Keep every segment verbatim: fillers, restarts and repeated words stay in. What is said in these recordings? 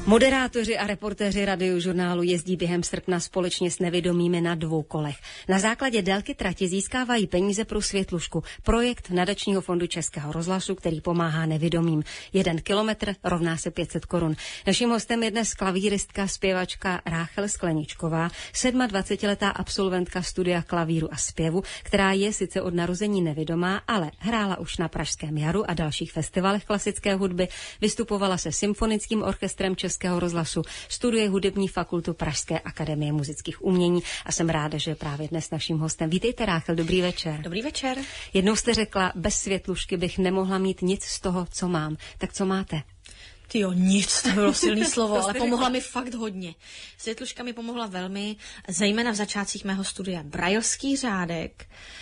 Moderátoři a reportéři Radiožurnálu jezdí během srpna společně s nevidomými na dvou kolech. Na základě délky trati získávají peníze pro Světlušku, projekt Nadačního fondu Českého rozhlasu, který pomáhá nevidomým. Jeden kilometr rovná se pět set korun. Naším hostem je dnes klavíristka, zpěvačka Ráchel Skleničková, dvacetisedmiletá absolventka studia klavíru a zpěvu, která je sice od narození nevidomá, ale hrála už na Pražském jaru a dalších festivalech klasické hudby, vystupovala se symfonickým orchestrem Českého rozhlasu, studuje hudební fakultu Pražské akademie muzických umění a jsem ráda, že je právě dnes naším hostem. Vítejte, Ráchel, dobrý večer. Dobrý večer. Jednou jste řekla, bez Světlušky bych nemohla mít nic z toho, co mám. Tak co máte? Tyjo, nic, to bylo silný slovo, ale pomohla mi fakt hodně. Světluška mi pomohla velmi, zejména v začátcích mého studia. Brailský řádek,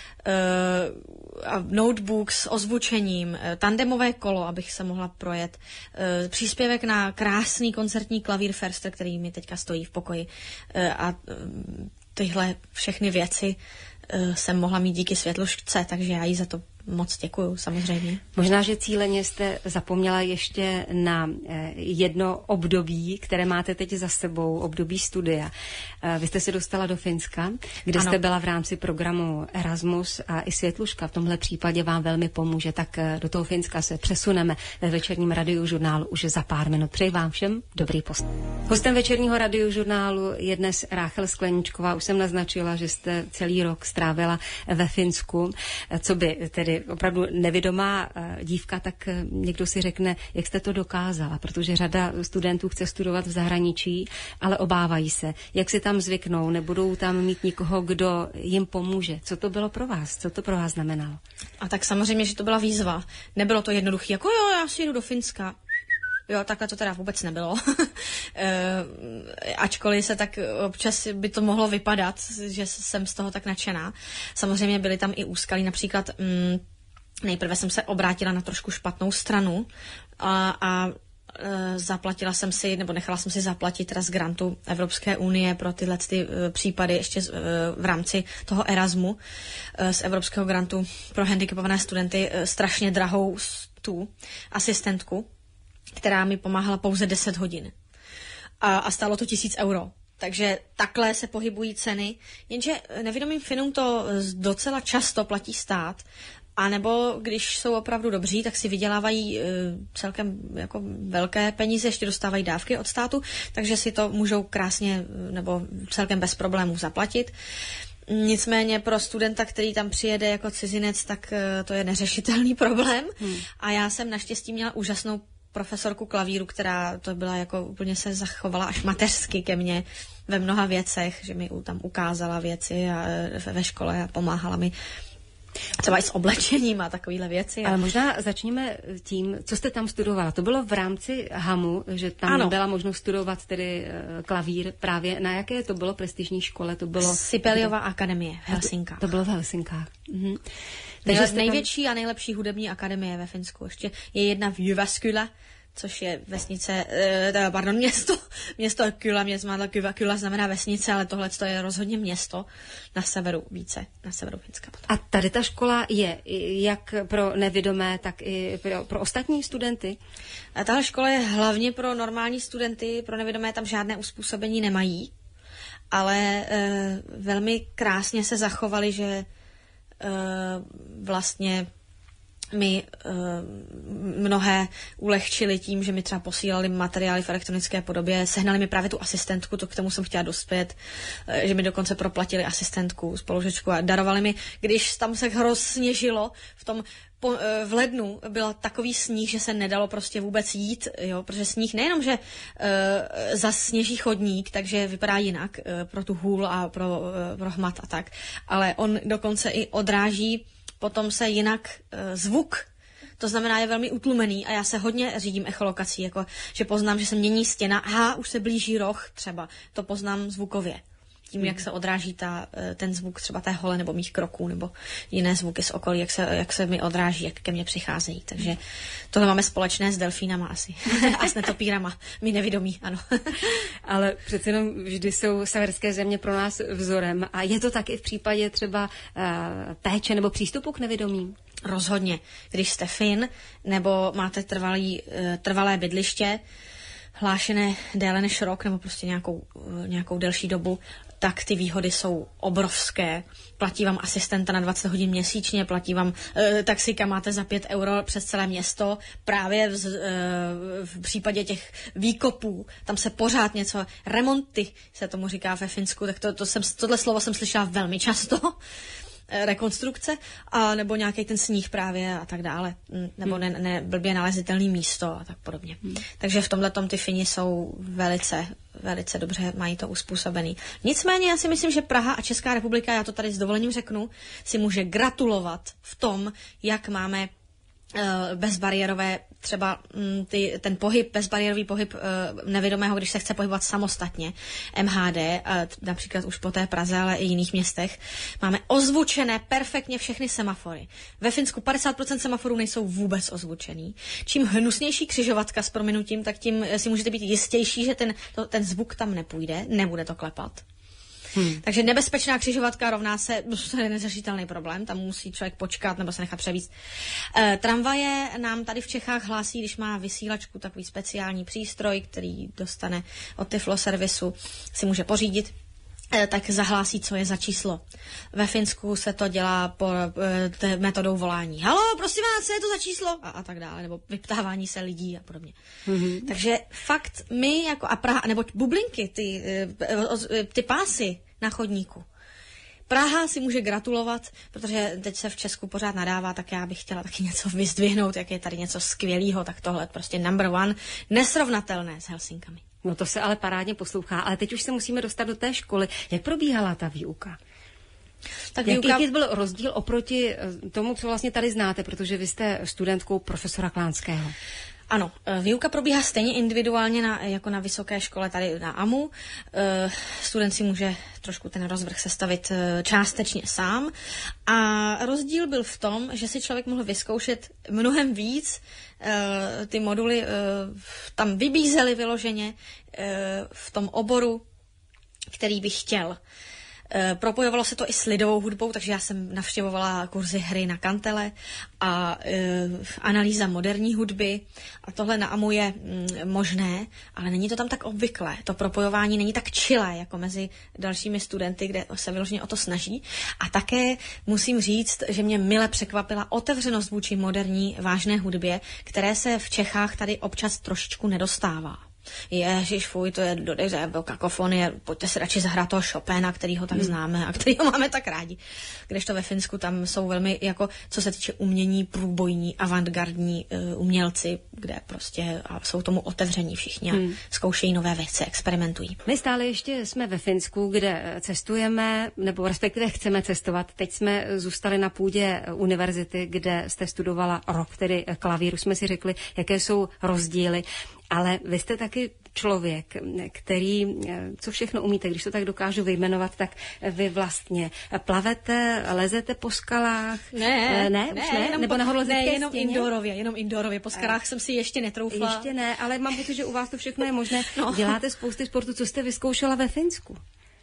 uh, notebook s ozvučením, uh, tandemové kolo, abych se mohla projet, uh, příspěvek na krásný koncertní klavír Förster, který mi teďka stojí v pokoji. Uh, a uh, tyhle všechny věci uh, jsem mohla mít díky Světlušce, takže já jí za to moc děkuju, samozřejmě. Možná, že cíleně jste zapomněla ještě na jedno období, které máte teď za sebou, období studia. Vy jste se dostala do Finska, kde ano. jste byla v rámci programu Erasmus a i Světluška v tomhle případě vám velmi pomůže. Tak do toho Finska se přesuneme ve večerním Radiožurnálu už za pár minut. Přeji vám všem dobrý poslech. Hostem večerního Radiožurnálu je dnes Ráchel Skleničková. Už jsem naznačila, že jste celý rok strávila ve Finsku. Co by tedy opravdu nevidomá dívka, tak někdo si řekne, jak jste to dokázala, protože řada studentů chce studovat v zahraničí, ale obávají se, jak si tam zvyknou, nebudou tam mít nikoho, kdo jim pomůže. Co to bylo pro vás? Co to pro vás znamenalo? A tak samozřejmě, že to byla výzva. Nebylo to jednoduché, jako jo, já si jdu do Finska. Jo, takhle to teda vůbec nebylo. e, ačkoliv se tak občas by to mohlo vypadat, že jsem z toho tak nadšená. Samozřejmě byly tam i úskalí, například mm, nejprve jsem se obrátila na trošku špatnou stranu a, a e, zaplatila jsem si, nebo nechala jsem si zaplatit teda z grantu Evropské unie pro tyhle ty e, případy ještě z, e, v rámci toho Erasmu e, z Evropského grantu pro handicapované studenty e, strašně drahou tu asistentku, která mi pomáhala pouze deset hodin. A, a stálo to tisíc euro. Takže takhle se pohybují ceny. Jenže nevidomým Finům to docela často platí stát. A nebo když jsou opravdu dobří, tak si vydělávají e, celkem jako velké peníze, ještě dostávají dávky od státu, takže si to můžou krásně nebo celkem bez problémů zaplatit. Nicméně pro studenta, který tam přijede jako cizinec, tak e, to je neřešitelný problém. Hmm. A já jsem naštěstí měla úžasnou profesorku klavíru, která to byla jako úplně se zachovala až mateřsky ke mně ve mnoha věcech, že mi tam ukázala věci a, ve škole a pomáhala mi třeba i s oblečením a takovýhle věci. Ale možná začněme tím, co jste tam studovala. To bylo v rámci HAMu, že tam ano. byla možnost studovat tedy klavír právě. Na jaké to bylo prestižní škole? To bylo Sibeliova akademie v Helsinkách. To, to bylo v Helsinkách. Mhm. Takže největší tam... a nejlepší hudební akademie ve Finsku. Ještě je jedna v Jyväskylä, což je vesnice, eh, pardon, město, město Kylä, město Kylä znamená vesnice, ale tohle je rozhodně město na severu více, na severu Finska. Potom. A tady ta škola je jak pro nevidomé, tak i pro, pro ostatní studenty? A tahle škola je hlavně pro normální studenty, pro nevidomé tam žádné uspůsobení nemají, ale eh, velmi krásně se zachovali, že eh, vlastně mi uh, mnohé ulehčili tím, že mi třeba posílali materiály v elektronické podobě, sehnali mi právě tu asistentku, to k tomu jsem chtěla dospět, uh, že mi dokonce proplatili asistentku, spolužečku a darovali mi, když tam se hrozně žilo, v tom po, uh, v lednu byl takový sníh, že se nedalo prostě vůbec jít, jo, protože sníh nejenom, že uh, zasněží chodník, takže vypadá jinak uh, pro tu hůl a pro, uh, pro hmat a tak, ale on dokonce i odráží potom se jinak e, zvuk, to znamená, je velmi utlumený a já se hodně řídím echolokací, jako že poznám, že se mění stěna, aha, už se blíží roh třeba, to poznám zvukově. Tím, hmm. jak se odráží ta, ten zvuk třeba té hole nebo mých kroků nebo jiné zvuky z okolí, jak se, jak se mi odráží, jak ke mně přicházejí. Takže tohle máme společné s delfínama asi. A s netopírama. My nevidomí, ano. Ale přece jenom vždy jsou severské země pro nás vzorem. A je to tak i v případě třeba uh, péče nebo přístupu k nevidomým? Rozhodně. Když jste Fin nebo máte trvalý, uh, trvalé bydliště, hlášené déle než rok nebo prostě nějakou, nějakou delší dobu, tak ty výhody jsou obrovské. Platí vám asistenta na dvacet hodin měsíčně, platí vám e, taxíka máte za pět euro přes celé město. Právě v, e, v případě těch výkopů, tam se pořád něco, remonty se tomu říká ve Finsku, tak to, to jsem, tohle slovo jsem slyšela velmi často. Rekonstrukce, a nebo nějaký ten sníh právě a tak dále, nebo ne, ne blbě nalezitelný místo a tak podobně. Hmm. Takže v tomhletom ty Fini jsou velice, velice dobře, mají to uspůsobený. Nicméně já si myslím, že Praha a Česká republika, já to tady s dovolením řeknu, si může gratulovat v tom, jak máme bezbariérové, třeba ty, ten pohyb, bezbariérový pohyb nevědomého, když se chce pohybovat samostatně, M H D, například už po té Praze, ale i jiných městech, máme ozvučené perfektně všechny semafory. Ve Finsku padesát procent semaforů nejsou vůbec ozvučený. Čím hnusnější křižovatka s prominutím, tak tím si můžete být jistější, že ten, to, ten zvuk tam nepůjde, nebude to klepat. Hmm. Takže nebezpečná křižovatka rovná se, to je neřešitelný problém, tam musí člověk počkat nebo se nechat převízt. E, tramvaje nám tady v Čechách hlásí, když má vysílačku, takový speciální přístroj, který dostane od Tiflo servisu, si může pořídit, e, tak zahlásí, co je za číslo. Ve Finsku se to dělá po e, metodou volání. Halo, prosím vás, co je to za číslo? A, a tak dále, nebo vyptávání se lidí a podobně. Hmm. Takže fakt my jako a Praha, nebo bublinky, ty, e, ty pásy na chodníku. Praha si může gratulovat, protože teď se v Česku pořád nadává, tak já bych chtěla taky něco vyzdvihnout, jak je tady něco skvělého, tak tohle prostě number one, nesrovnatelné s Helsinkami. No to se ale parádně poslouchá, ale teď už se musíme dostat do té školy. Jak probíhala ta výuka? Tak výuka... Jaký byl rozdíl oproti tomu, co vlastně tady znáte, protože vy jste studentkou profesora Klánského? Ano, výuka probíhá stejně individuálně na, jako na vysoké škole tady na A M U. Student si může trošku ten rozvrh sestavit částečně sám. A rozdíl byl v tom, že si člověk mohl vyzkoušet mnohem víc. Ty moduly tam vybízely vyloženě v tom oboru, který bych chtěl. E, propojovalo se to i s lidovou hudbou, takže já jsem navštěvovala kurzy hry na kantele a e, analýza moderní hudby a tohle na A M U je mm, možné, ale není to tam tak obvyklé. To propojování není tak čilé jako mezi dalšími studenty, kde se vyloženě o to snaží. A také musím říct, že mě mile překvapila otevřenost vůči moderní vážné hudbě, které se v Čechách tady občas trošičku nedostává. Ježiš, fuj, to je do kakofonie, pojďte si radši zahrát toho Chopina, kterýho tak známe a kterýho máme tak rádi. Kdežto ve Finsku tam jsou velmi, jako co se týče umění, průbojní, avantgardní uh, umělci, kde prostě a jsou tomu otevření všichni a hmm. zkoušejí nové věci, experimentují. My stále ještě jsme ve Finsku, kde cestujeme, nebo respektive chceme cestovat. Teď jsme zůstali na půdě univerzity, kde jste studovala rok, tedy klavír. Už jsme si řekli, jaké jsou rozdíly. Ale vy jste taky člověk, který, co všechno umíte, když to tak dokážu vyjmenovat, tak vy vlastně plavete, lezete po skalách? Ne, ne, už ne, ne? Nebo nahoru ne, jenom indoorově, jenom indoorově, po skalách a jsem si ještě netroufla. Ještě ne, ale mám pocit, že u vás to všechno je možné. No. Děláte spousty sportu, co jste vyzkoušela ve Finsku?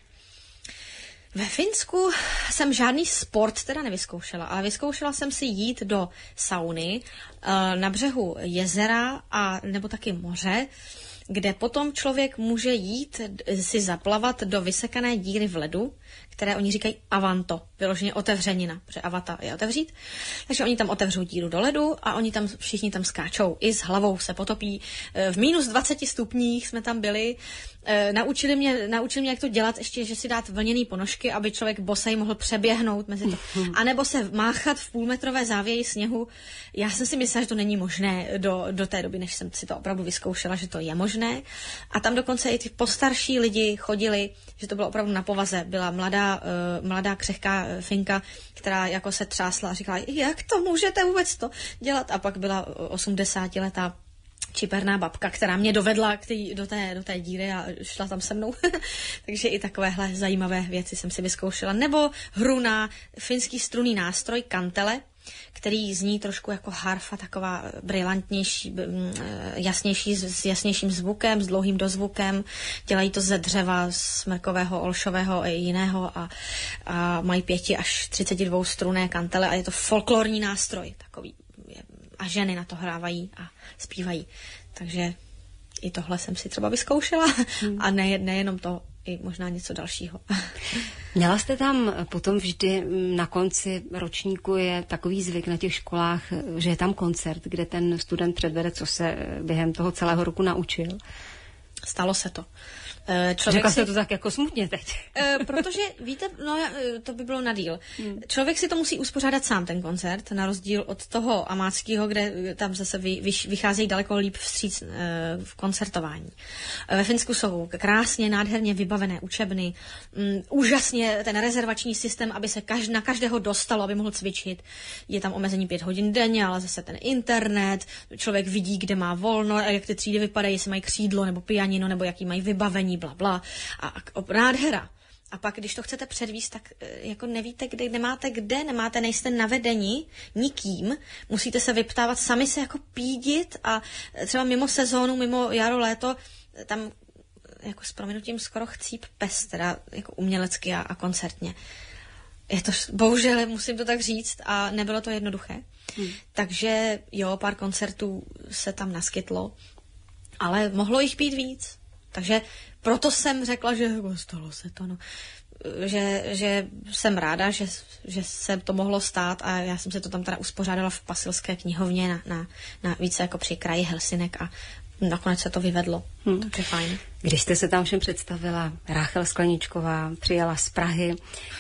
Ve Finsku jsem žádný sport teda nevyzkoušela, ale vyzkoušela jsem si jít do sauny na břehu jezera a nebo taky moře, kde potom člověk může jít si zaplavat do vysekané díry v ledu, které oni říkají avanto, vyloženě otevřenina, protože avata je otevřít. Takže oni tam otevřou díru do ledu a oni tam všichni tam skáčou. I s hlavou se potopí. V minus dvaceti stupních jsme tam byli. Naučili mě, naučili mě, jak to dělat, ještě, že si dát vlněný ponožky, aby člověk bosej mohl přeběhnout mezi to. A nebo se máchat v půlmetrové závěji sněhu. Já jsem si myslela, že to není možné do, do té doby, než jsem si to opravdu vyzkoušela, že to je možné. A tam dokonce i ty postarší lidi chodili, že to bylo opravdu na povaze. Byla mladá, uh, mladá křehká Finka, která jako se třásla a říkala, jak to můžete vůbec to dělat? A pak byla osmdesátiletá čiperná babka, která mě dovedla k tý, do, té, do té díry a šla tam se mnou. Takže i takovéhle zajímavé věci jsem si vyzkoušela. Nebo hru na finský strunný nástroj kantele, který zní trošku jako harfa, taková brilantnější, jasnější, s jasnějším zvukem, s dlouhým dozvukem. Dělají to ze dřeva, smrkového, olšového a jiného a, a mají pěti až třicet dva strunné kantele a je to folklorní nástroj takový. A ženy na to hrávají a zpívají. Takže i tohle jsem si třeba vyzkoušela hmm. a ne, nejenom to, i možná něco dalšího. Měla jste tam potom vždy na konci ročníku je takový zvyk na těch školách, že je tam koncert, kde ten student předvede, co se během toho celého roku naučil? Stalo se to. Člověk Řekla si... jste to tak jako smutně teď. Protože, víte, no to by bylo na díl. Hmm. Člověk si to musí uspořádat sám, ten koncert, na rozdíl od toho amáckého, kde tam zase vy, vy, vycházejí daleko líp vstříc v koncertování. Ve Finsku jsou krásně, nádherně vybavené učebny, um, úžasně ten rezervační systém, aby se kaž, na každého dostalo, aby mohl cvičit. Je tam omezení pět hodin denně, ale zase ten internet, člověk vidí, kde má volno, a jak ty třídy vypadají, jestli mají křídlo nebo pianino, nebo jaký mají vybavení, bla, bla. A, a nádhera. A pak, když to chcete předvíst, tak jako nevíte, kde, nemáte kde, nemáte, nejste navedení nikým, musíte se vyptávat, sami se jako pídit a třeba mimo sezónu, mimo jaro, léto, tam jako s prominutím skoro chcíp pes, teda jako umělecky a, a koncertně. Je to, bohužel, musím to tak říct a nebylo to jednoduché. Hmm. Takže jo, pár koncertů se tam naskytlo, ale mohlo jich být víc. Takže proto jsem řekla, že stalo se to, no. Že, že jsem ráda, že, že se to mohlo stát a já jsem se to tam teda uspořádala v Pasilské knihovně na, na, na více jako při kraji Helsinek a nakonec se to vyvedlo. Hmm. Takže fajn. Když jste se tam všem představila, Ráchel Skleničková přijela z Prahy,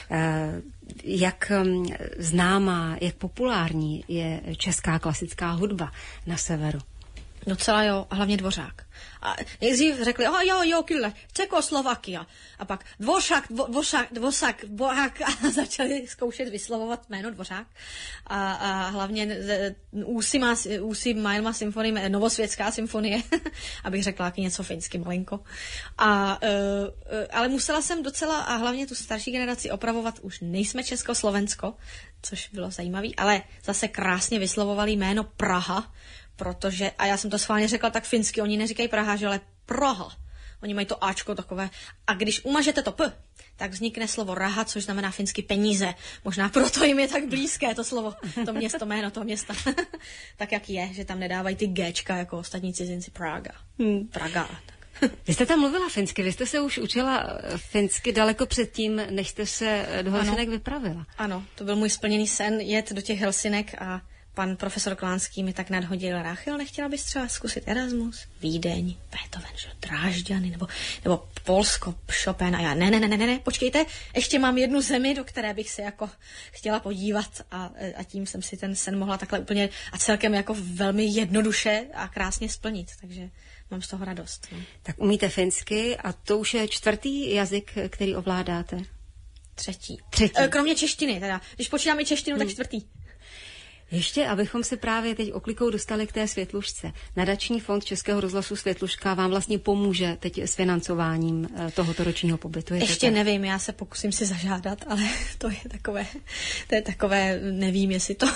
jak známá, jak populární je česká klasická hudba na severu? Docela jo, a hlavně Dvořák. A nejdřív řekli, oh, jo, jo, kyle, Čekoslovakia. A pak Dvořák, Dvořák, Dvořák, Dvořák a začali zkoušet vyslovovat jméno Dvořák. A, a hlavně Úsi má, Úsi má symfonie, Novosvětská symfonie, abych řekla taky něco finsky malinko. A, uh, ale musela jsem docela, a hlavně tu starší generaci opravovat, už nejsme Československo, což bylo zajímavý, ale zase krásně vyslovovali jméno Praha, protože, a já jsem to schválně řekla tak finsky, oni neříkají Praha, že ale Praha. Oni mají to áčko takové. A když umažete to p, tak vznikne slovo raha, což znamená finsky peníze. Možná proto jim je tak blízké to slovo, to město, jméno toho města. Tak jak je, že tam nedávají ty géčka jako ostatní cizinci Praga. Hmm. Praga. Vy jste tam mluvila finsky, vy jste se už učila finsky daleko předtím, než jste se do Helsinek vypravila. Ano, to byl můj splněný sen, jet do těch Helsinek a pan profesor Klánský mi tak nadhodil, Ráchel, nechtěla bys třeba zkusit Erasmus, Vídeň, Beethoven, že, Drážďany, nebo, nebo Polsko, Chopin a já, ne, ne, ne, ne, ne, počkejte, ještě mám jednu zemi, do které bych se jako chtěla podívat a, a tím jsem si ten sen mohla takhle úplně a celkem jako velmi jednoduše a krásně splnit, takže mám z toho radost. No. Tak umíte finsky a to už je čtvrtý jazyk, který ovládáte? Třetí. Třetí. Kromě češtiny teda, když počítám i češtinu, hmm. tak čtvrtý. Ještě, abychom se právě teď oklikou dostali k té Světlušce. Nadační fond Českého rozhlasu Světluška vám vlastně pomůže teď s financováním tohoto ročního pobytu. Ještě tak? Nevím, já se pokusím si zažádat, ale to je takové, to je takové, nevím, jestli to...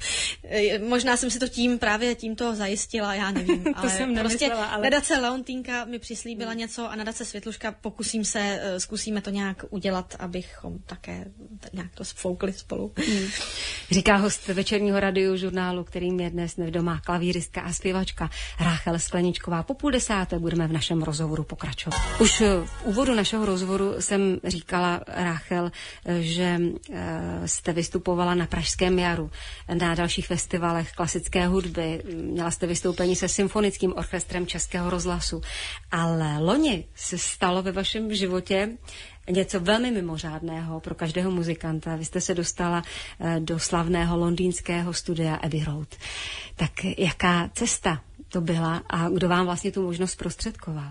Možná jsem si to tím právě tímto zajistila, já nevím. to ale jsem nemyslela, prostě ale... nadace Leontýnka mi přislíbila hmm. něco a nadace Světluška, pokusím se, zkusíme to nějak udělat, abychom také nějak to sfoukli spolu. Hmm. Říká host večerního radiožurnálu, kterým je dnes nevdomá klavíristka a zpěvačka Ráchel Skleničková. Po půl desáté budeme v našem rozhovoru pokračovat. Už v úvodu našeho rozhovoru jsem říkala, Ráchel, že jste vystupovala na Pražském jaru, na dalších festivalech klasické hudby, měla jste vystoupení se symfonickým orchestrem Českého rozhlasu, ale loni se stalo ve vašem životě něco velmi mimořádného pro každého muzikanta. Vy jste se dostala do slavného londýnského studia Abbey Road. Tak jaká cesta to byla a kdo vám vlastně tu možnost zprostředkoval?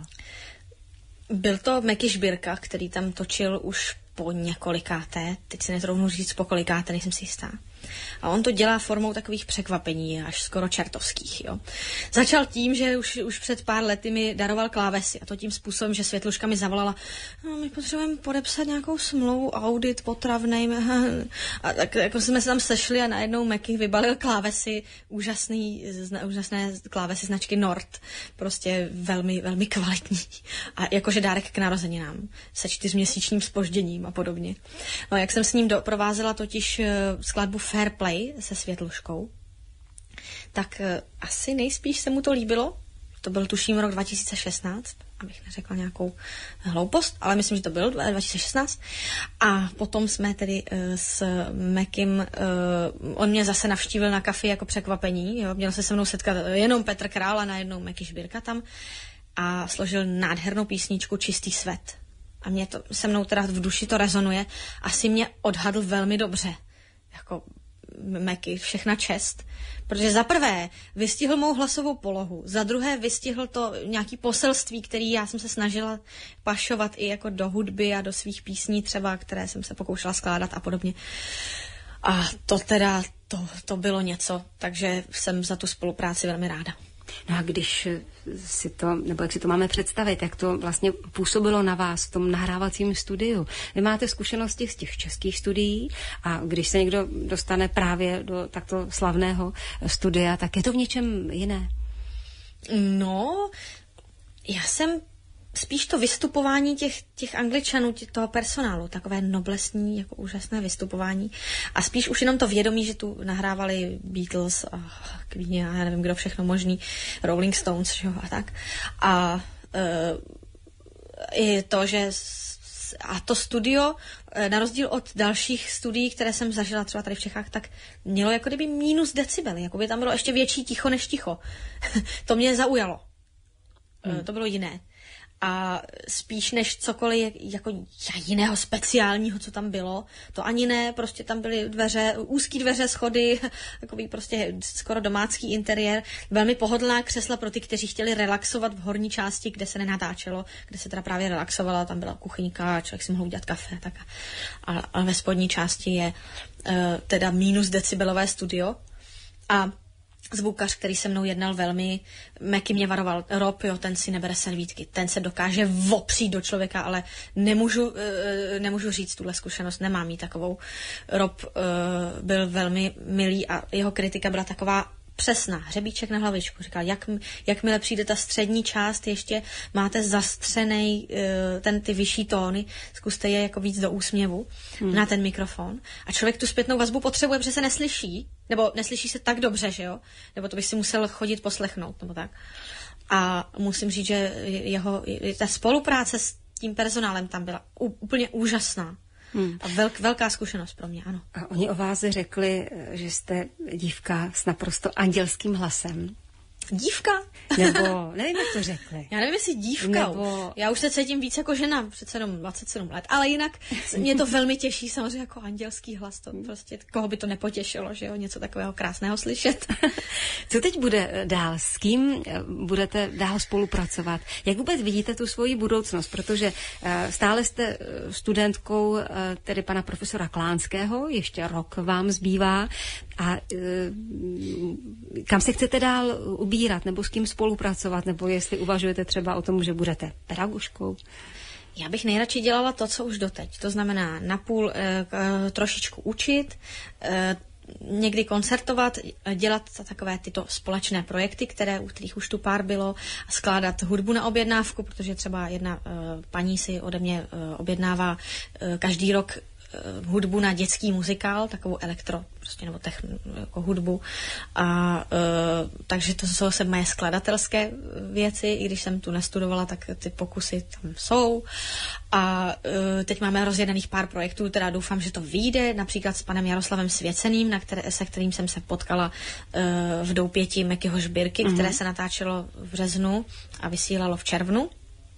Byl to Meky Šbírka, který tam točil už po několikáté, teď si netroufnu říct po kolikáté, nejsem si jistá. A on to dělá formou takových překvapení, až skoro čertovských. Jo. Začal tím, že už, už před pár lety mi daroval klávesy a to tím způsobem, že Světluška mi zavolala, no, my potřebujeme podepsat nějakou smlouvu, audit, potravnej. A tak jako jsme se tam sešli a najednou Meky vybalil klávesy, úžasný, zna, úžasné klávesy značky Nord, prostě velmi, velmi kvalitní. A jakože dárek k narozeninám se čtyřměsíčním zpožděním a podobně. No, jak jsem s ním doprovázela totiž skladbu Fair Play se Světluškou, tak uh, asi nejspíš se mu to líbilo, to byl tuším rok dva tisíce šestnáct, abych neřekla nějakou hloupost, ale myslím, že to byl dva tisíce šestnáct. A potom jsme tedy uh, s Mekim, uh, on mě zase navštívil na kafi jako překvapení, jo, měl se se mnou setkat jenom Petr Král a najednou Meky Žbírka tam a složil nádhernou písničku Čistý svět. A mě to se mnou teda v duši to rezonuje. Asi mě odhadl velmi dobře. Jako Meky, všechna čest. Protože za prvé vystihl mou hlasovou polohu, za druhé vystihl to nějaký poselství, který já jsem se snažila pašovat i jako do hudby a do svých písní třeba, které jsem se pokoušela skládat a podobně. A to teda, to, to bylo něco, takže jsem za tu spolupráci velmi ráda. No a když si to, nebo jak si to máme představit, jak to vlastně působilo na vás v tom nahrávacím studiu. Vy máte zkušenosti z těch českých studií a když se někdo dostane právě do takto slavného studia, tak je to v něčem jiné? No, já jsem spíš to vystupování těch, těch Angličanů, těch, toho personálu, takové noblesní, jako úžasné vystupování. A spíš už jenom to vědomí, že tu nahrávali Beatles a Queen a já nevím, kdo všechno možný, Rolling Stones, že jo, a tak. A uh, i to, že a to studio, na rozdíl od dalších studií, které jsem zažila třeba tady v Čechách, tak mělo jako kdyby minus decibely, jako by tam bylo ještě větší ticho než ticho. To mě zaujalo. Hmm. To bylo jiné. A spíš než cokoliv jako jiného speciálního, co tam bylo, to ani ne, prostě tam byly dveře, úzký dveře, schody, takový prostě skoro domácký interiér, velmi pohodlná křesla pro ty, kteří chtěli relaxovat v horní části, kde se nenatáčelo, kde se teda právě relaxovala, tam byla kuchyňka, člověk si mohl udělat kafe, tak a, a ve spodní části je uh, teda minus decibelové studio a zvukař, který se mnou jednal velmi, Meky mě varoval, Rob, jo, ten si nebere servítky, ten se dokáže vopřít do člověka, ale nemůžu, e, nemůžu říct tuhle zkušenost, nemám jí takovou. Rob e, byl velmi milý a jeho kritika byla taková přesná, hřebíček na hlavičku. Říkal, jak, jakmile přijde ta střední část, ještě máte zastřenej e, ten, ty vyšší tóny, zkuste je jako víc do úsměvu hmm. na ten mikrofon. A člověk tu zpětnou vazbu potřebuje, protože se neslyší, nebo neslyší se tak dobře, že jo? Nebo to by si musel chodit poslechnout, nebo tak. A musím říct, že jeho, ta spolupráce s tím personálem tam byla úplně úžasná. Hmm. A velk, velká zkušenost pro mě, ano. A oni o vás řekli, že jste dívka s naprosto andělským hlasem. Dívka? Nebo, nevím, jak to řekli. Já nevím, jestli dívka. Nebo... Já už se cítím víc jako žena, přece jenom dvacet sedm let. Ale jinak mě to velmi těší, samozřejmě jako andělský hlas. To prostě, koho by to nepotěšilo, že jo, něco takového krásného slyšet. Co teď bude dál? S kým budete dál spolupracovat? Jak vůbec vidíte tu svoji budoucnost? Protože stále jste studentkou tedy pana profesora Klánského, ještě rok vám zbývá. A kam se chcete dál ubírat, nebo s kým spolupracovat, nebo jestli uvažujete třeba o tom, že budete pedagožkou? Já bych nejradši dělala to, co už doteď. To znamená napůl e, trošičku učit, e, někdy koncertovat, dělat takové tyto společné projekty, které, u kterých už tu pár bylo, skládat hudbu na objednávku, protože třeba jedna e, paní si ode mě e, objednává e, každý rok hudbu na dětský muzikál, takovou elektro, prostě nebo techn, jako hudbu. A e, takže to jsou se moje skladatelské věci, i když jsem tu nestudovala, tak ty pokusy tam jsou. A e, teď máme rozjedených pár projektů, teda doufám, že to vyjde, například s panem Jaroslavem Svěceným, na které, se kterým jsem se potkala e, v Doupěti Mekyho Žbírky, mm-hmm. které se natáčelo v březnu a vysílalo v červnu.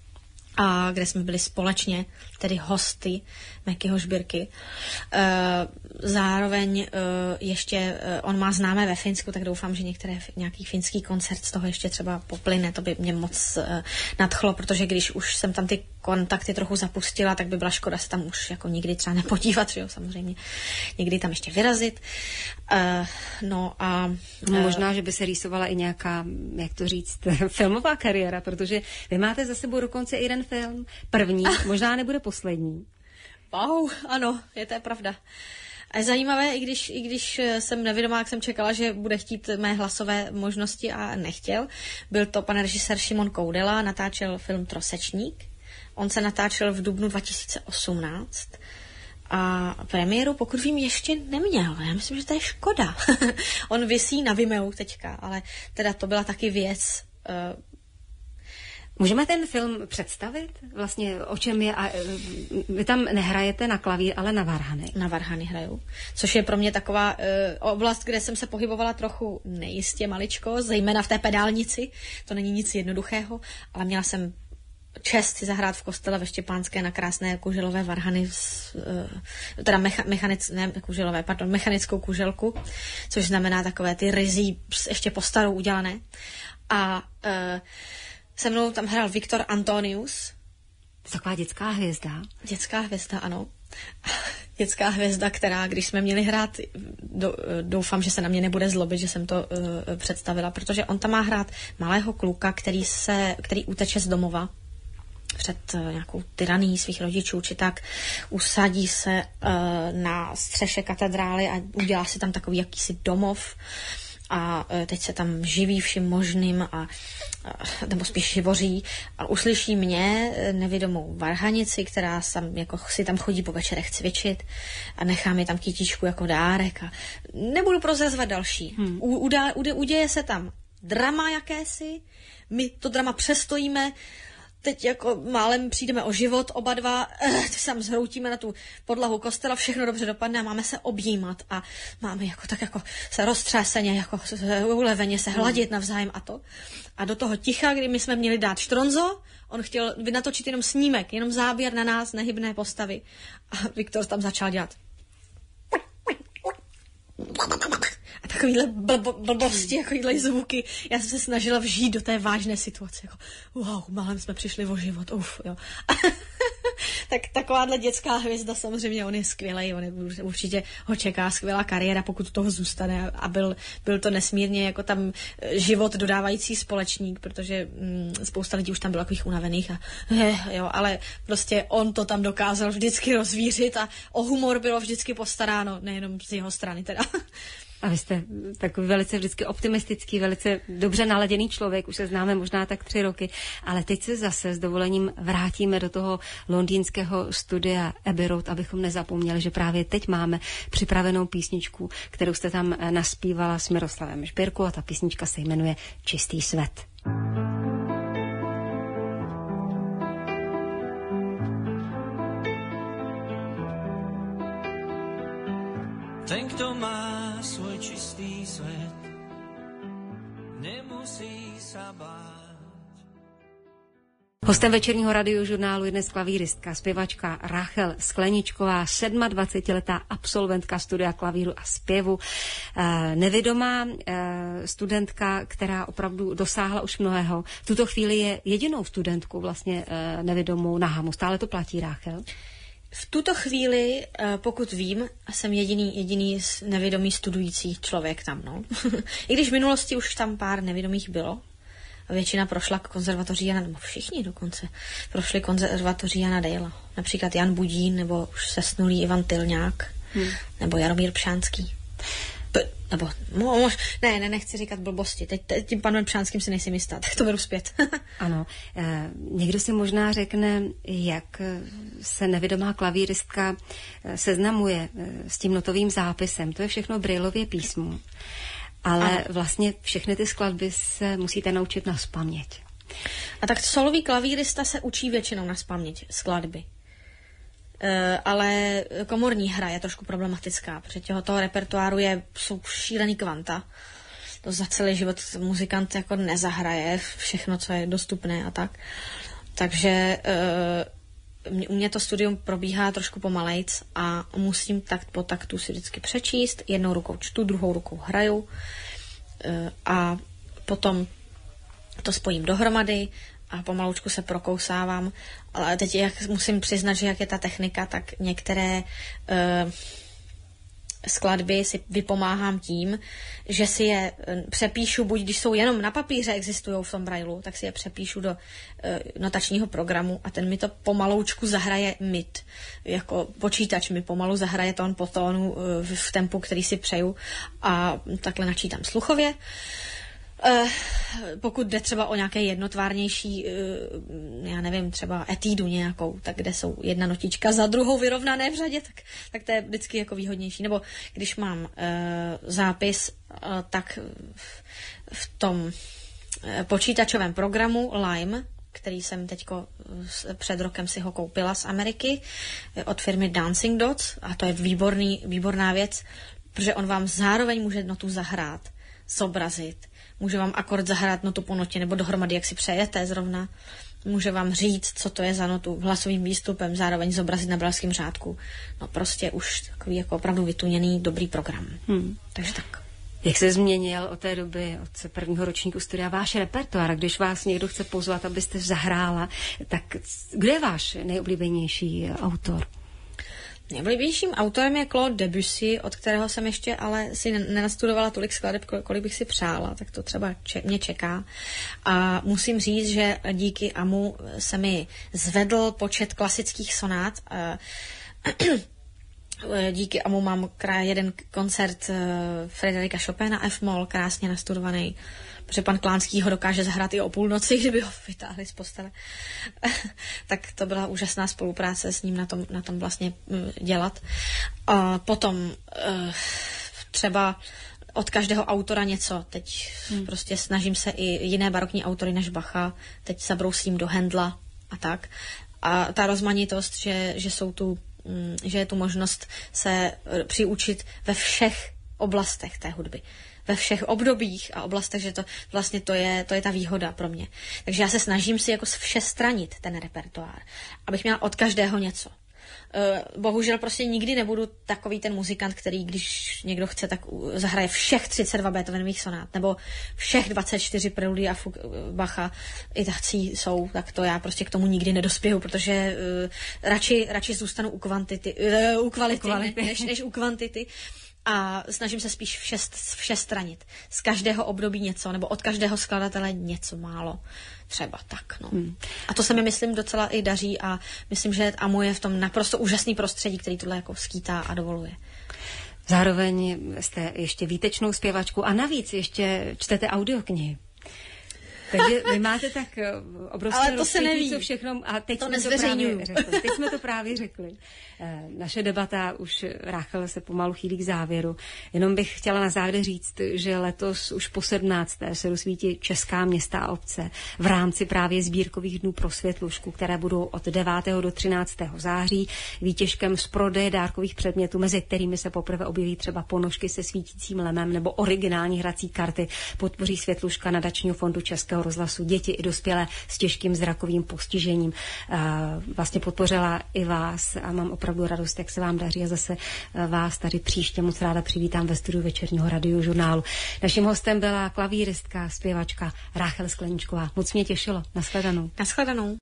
A kde jsme byli společně, tedy hosty Mekyho Žbírky. E, zároveň e, ještě, e, on má známé ve Finsku, tak doufám, že některé, nějaký finský koncert z toho ještě třeba poplyne, to by mě moc e, nadchlo, protože když už jsem tam ty kontakty trochu zapustila, tak by byla škoda se tam už jako nikdy třeba nepodívat, že jo, samozřejmě. Někdy tam ještě vyrazit. E, no a... E, Možná, že by se rýsovala i nějaká, jak to říct, filmová kariéra, protože vy máte za sebou dokonce i jeden film. První, možná nebude poslední. Wow, ano, je to pravda. A je zajímavé, i když, i když jsem nevědomá, jak jsem čekala, že bude chtít mé hlasové možnosti a nechtěl. Byl to pan režisér Šimon Koudela, natáčel film Trosečník. On se natáčel v dubnu dva tisíce osmnáct a premiéru, pokud vím, ještě neměl. Já myslím, že to je škoda. On visí na Vimeu teďka, ale teda to byla taky věc, Můžeme ten film představit? Vlastně o čem je? A vy tam nehrajete na klavír, ale na varhany. Na varhany hraju. Což je pro mě taková uh, oblast, kde jsem se pohybovala trochu nejistě maličko, zejména v té pedálnici. To není nic jednoduchého, ale měla jsem čest si zahrát v kostele ve Štěpánské na krásné kuželové varhany, s, uh, teda mecha, mechanic, ne kuželové, pardon, mechanickou kuželku, což znamená takové ty rizí ještě po starou udělané. A uh, se mnou tam hrál Viktor Antonius. Taková dětská hvězda. Dětská hvězda, ano. Dětská hvězda, která, když jsme měli hrát, do, doufám, že se na mě nebude zlobit, že jsem to uh, představila, protože on tam má hrát malého kluka, který, se, který uteče z domova před uh, nějakou tyraní svých rodičů, či tak, usadí se uh, na střeše katedrály a udělá si tam takový jakýsi domov a teď se tam živí vším možným a, a nebo spíš živoří a uslyší mě, nevědomou varhanici, která sam, jako si tam chodí po večerech cvičit a nechá mi tam kytičku jako dárek a nebudu prozrazovat další. Hmm. U, udá, ude, uděje se tam drama jakési, my to drama přestojíme, teď jako málem přijdeme o život oba dva, eh, teď se tam zhroutíme na tu podlahu kostela, všechno dobře dopadne a máme se objímat a máme jako tak jako se roztřeseně, jako uleveně se hladit navzájem a to. A do toho ticha, kdy my jsme měli dát štronzo, on chtěl natočit jenom snímek, jenom záběr na nás, nehybné postavy. A Viktor tam začal dělat. A takovýhle blbo, blbosti, takovýhle zvuky. Já jsem se snažila vžít do té vážné situace. Jako, wow, málem jsme přišli o život. Uf, jo. Tak takováhle dětská hvězda, samozřejmě on je skvělej, on je, určitě ho čeká skvělá kariéra, pokud toho zůstane a byl, byl to nesmírně jako tam život dodávající společník, protože mm, spousta lidí už tam bylo takových unavených a je, jo, ale prostě on to tam dokázal vždycky rozvířit a o humor bylo vždycky postaráno, nejenom z jeho strany teda. A vy jste takový velice vždycky optimistický, velice dobře naladěný člověk, už se známe možná tak tři roky, ale teď se zase s dovolením vrátíme do toho londýnského studia Abbey Road, abychom nezapomněli, že právě teď máme připravenou písničku, kterou jste tam naspívala s Miroslavem Špirkou a ta písnička se jmenuje Čistý svět. Ten, kto má svoj čistý svet, nemusí sa báť. Hostem večerního radiožurnálu je dnes klavíristka, zpěvačka Rachel Skleničková, dvacetisedmiletá absolventka studia klavíru a zpěvu, nevědomá studentka, která opravdu dosáhla už mnohého. V tuto chvíli je jedinou studentkou vlastně nevědomou na Hamu. Stále to platí, Rachel? V tuto chvíli, pokud vím, jsem jediný, jediný nevědomý studující člověk tam, no. I když v minulosti už tam pár nevědomých bylo. Většina prošla k konzervatoří Jana, nebo všichni dokonce, prošli konzervatoří Jana Dejla. Například Jan Budín, nebo už sesnulý Ivan Tylňák, hmm. nebo Jaromír Pšánský. P- nebo, mož, ne, ne, nechci říkat blbosti. Teď, teď tím panem Pšánským si nejsem jistá, tak to beru zpět. Ano. E, někdo si možná řekne, jak se nevědomá klavíristka seznamuje s tím notovým zápisem. To je všechno brailově písmo. Ale ano. Vlastně všechny ty skladby se musíte naučit nazpaměť. A tak solový klavírista se učí většinou nazpaměť skladby. Uh, ale komorní hra je trošku problematická, protože těho toho repertoáru je, jsou šílený kvanta. To za celý život muzikant jako nezahraje všechno, co je dostupné a tak. Takže uh, u mě to studium probíhá trošku pomalejc a musím takt po taktu si vždycky přečíst. Jednou rukou čtu, druhou rukou hraju uh, a potom to spojím dohromady a pomalučku se prokousávám, ale teď jak musím přiznat, že jak je ta technika, tak některé uh, skladby si vypomáhám tím, že si je přepíšu, buď když jsou jenom na papíře, existují v tom brailu, tak si je přepíšu do uh, notačního programu a ten mi to pomaloučku zahraje mid. Jako počítač mi pomalu zahraje tón po tónu uh, v tempu, který si přeju a takhle načítám sluchově. Uh, pokud jde třeba o nějaké jednotvárnější, uh, já nevím, třeba etídu nějakou, tak kde jsou jedna notička za druhou vyrovnané v řadě, tak, tak to je vždycky jako výhodnější. Nebo když mám uh, zápis, uh, tak v tom uh, počítačovém programu Lime který jsem teďko před rokem si ho koupila z Ameriky od firmy Dancing Dots a to je výborný, výborná věc, protože on vám zároveň může notu zahrát, zobrazit, může vám akord zahrát notu po notě nebo dohromady, jak si přejete zrovna, může vám říct, co to je za notu hlasovým výstupem, zároveň zobrazit na bralském řádku. No prostě už takový jako opravdu vytuněný dobrý program. Hmm. Takže tak. Jak se změnil od té doby, od prvního ročníku studia, váš repertoár? Když vás někdo chce pozvat, abyste zahrála, tak kdo je váš nejoblíbenější autor? Nejoblíbenějším autorem je Claude Debussy, od kterého jsem ještě ale si nenastudovala tolik skladeb, kolik bych si přála, tak to třeba če- mě čeká. A musím říct, že díky Amu se mi zvedl počet klasických sonát. Díky Amu mám krá- jeden koncert Frederika Chopina F-moll, krásně nastudovaný, protože pan Klánský ho dokáže zahrát i o půlnoci, kdyby ho vytáhli z postele. Tak to byla úžasná spolupráce s ním na tom, na tom vlastně dělat. A potom třeba od každého autora něco. Teď hmm. prostě snažím se i jiné barokní autory než Bacha. Teď zabrousím do Händla a tak. A ta rozmanitost, že, že jsou tu že je tu možnost se přiučit ve všech oblastech té hudby. Ve všech obdobích a oblastech, že to vlastně to je, to je ta výhoda pro mě. Takže já se snažím si jako všestranit ten repertoár, abych měla od každého něco. Bohužel prostě nikdy nebudu takový ten muzikant, který, když někdo chce, tak zahraje všech třicet dva Beethovenových sonát, nebo všech dvacet čtyři preludí a fuk, Bacha i tací jsou, tak to já prostě k tomu nikdy nedospěju, protože uh, radši, radši zůstanu u kvantity, uh, u kvality, kvality. Než, než u kvantity. A snažím se spíš všest, všestranit. Z každého období něco, nebo od každého skladatele něco málo. Třeba tak, no. Hmm. A to se mi, myslím, docela i daří a myslím, že Amu je v tom naprosto úžasný prostředí, který tohle jako skýtá a dovoluje. Zároveň jste ještě výtečnou zpěvačkou a navíc ještě čtete audioknihy. Takže vy máte tak obrovské rozpětí, co všechno... A teď to jsme to právě řekli. Teď jsme to právě řekli. Naše debata už, Ráchel, se pomalu chýlí k závěru. Jenom bych chtěla na závěr říct, že letos už po sedmnácté se rozsvítí česká města a obce v rámci právě sbírkových dnů pro Světlušku, které budou od devátého do třináctého září výtěžkem z prodeje dárkových předmětů, mezi kterými se poprvé objeví třeba ponožky se svítícím lemem nebo originální hrací karty, podpoří Světluška nadačního fondu Českého rozhlasu děti i dospělé s těžkým zrakovým postižením. Vlastně podpořila i vás a mám opravdu radost, jak se vám daří a zase vás tady příště moc ráda přivítám ve studiu Večerního radiožurnálu. Naším hostem byla klavíristka, zpěvačka Ráchel Skleníčková. Moc mě těšilo. Nashledanou. Nashledanou.